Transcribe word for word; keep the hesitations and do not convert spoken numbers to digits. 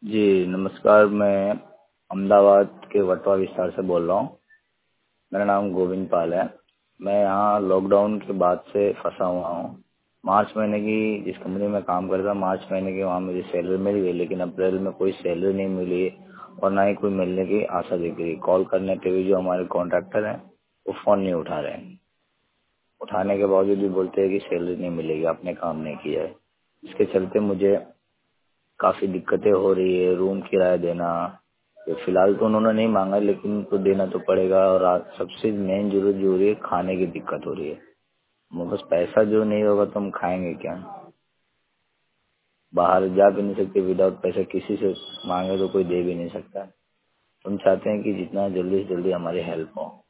जी, नमस्कार। मैं अहमदाबाद के वटवा विस्तार से बोल रहा हूँ। मेरा नाम गोविंद पाल है। मैं यहाँ लॉकडाउन के बाद से फंसा हुआ हूँ। मार्च महीने की जिस कंपनी में काम करता मार्च महीने की वहाँ मुझे सैलरी मिल गई, लेकिन अप्रैल में कोई सैलरी नहीं मिली और ना ही कोई मिलने की आशा दिख रही। कॉल करने पे भी जो हमारे कॉन्ट्रैक्टर हैं वो फ़ोन नहीं उठा रहे हैं। उठाने के बावजूद भी बोलते हैं कि सैलरी नहीं मिलेगी, आपने काम नहीं किया है। इसके चलते मुझे काफ़ी दिक्कतें हो रही है। रूम किराया देना, ये फिलहाल तो उन्होंने नहीं मांगा, लेकिन उनको देना तो पड़ेगा। और आज सबसे मेन जरूरत जो हो रही है, खाने की दिक्कत हो रही है। मेरे पास पैसा जो नहीं होगा तो हम खाएंगे क्या? बाहर जा भी नहीं सकते विदाउट पैसे, किसी से मांगे तो कोई दे भी नहीं सकता। हम चाहते हैं कि जितना जल्दी से जल्दी हमारी हेल्प हो।